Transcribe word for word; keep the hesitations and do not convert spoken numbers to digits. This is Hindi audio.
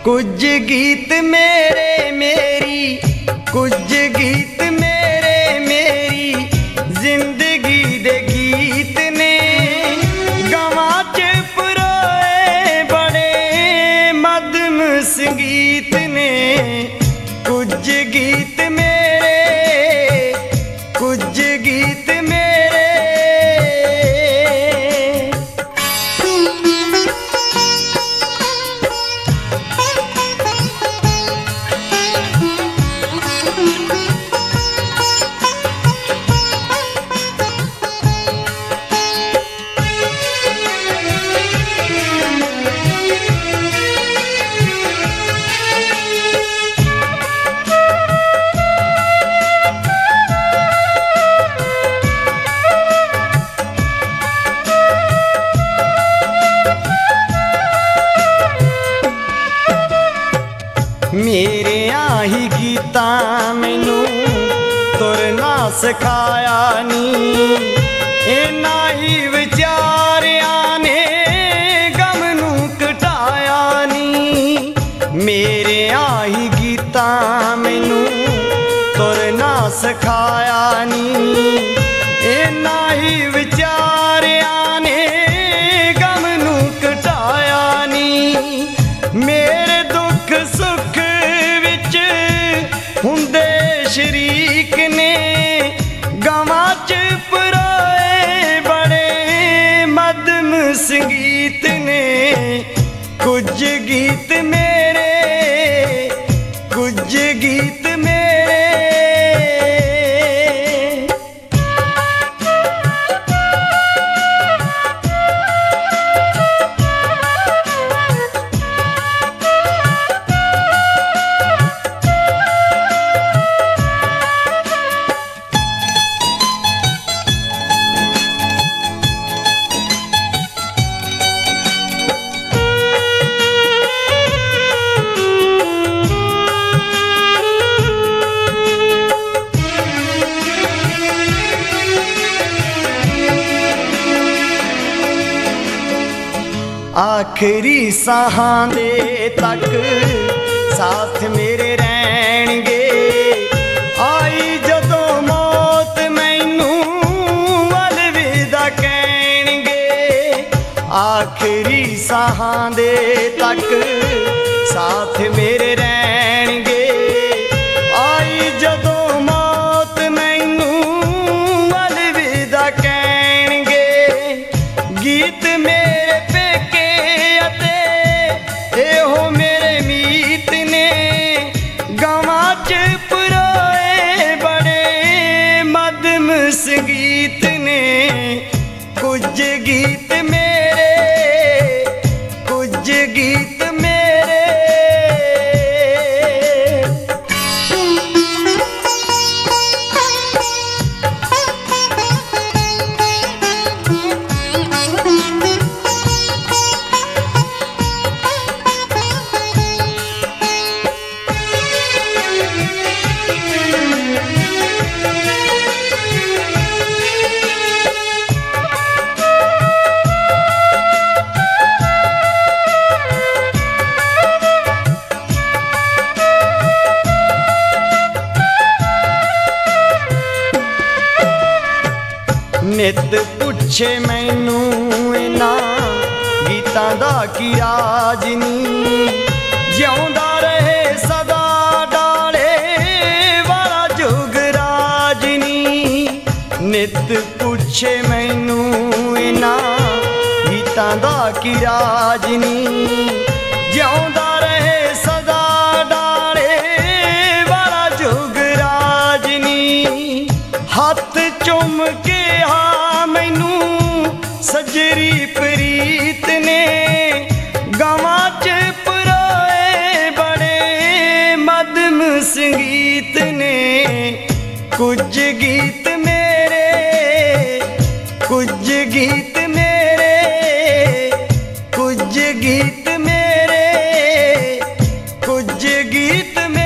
कुछ गीत मेरे मेरी, कुछ गीत मेरे मेरी जिंदगी दे गीत ने गवां च परोए बड़े मधम संगीत ने। कुछ गीत मेरे, कुछ गीत मेरे। मेरे आही गीता मैनू तुरना सिखाया नी, इन्ना ही विचारियां ने गम नू घटाया नी। मेरे आही गीता मैनू तुरना सिखाया नी, इन्ना ही विचारियां ने गम नू घटाया नी। मेरे दुख सुख हुंदे शरीक ने गवां च परोए बड़े मधम संगीत ने। कुछ गीत मेरे, कुछ गीत मेरे। आखिरी साहां दे तक साथ मेरे रहणगे, आई जदों मौत मैनू अलविदा कहणगे। आखिरी साहां दे तक साथ मेरे रहणगे, आई जदों मौत मैनू अलविदा कहणगे। गीत मेरे एहो मेरे मीत ने गवां च परोए बड़े मधम संगीत ने। कुछ गीत मेरे, कुछ गीत मेरे। नित पुछे मैनू इन्हां गीतां दा की राज नी, जिउंदा रहे सदा डाले वाला जुग राज नी। नित पुछे मैनू इन्हां गीतां दा की राज नी, जिउंदा रहे सदा डाले वाला जुग राज नी। हथ चुम के मैनू सजरी प्रीत ने गवां च परोए बड़े मधम संगीत ने। कुछ गीत मेरे, कुछ गीत मेरे, कुछ गीत मेरे, कुछ गीत मेरे।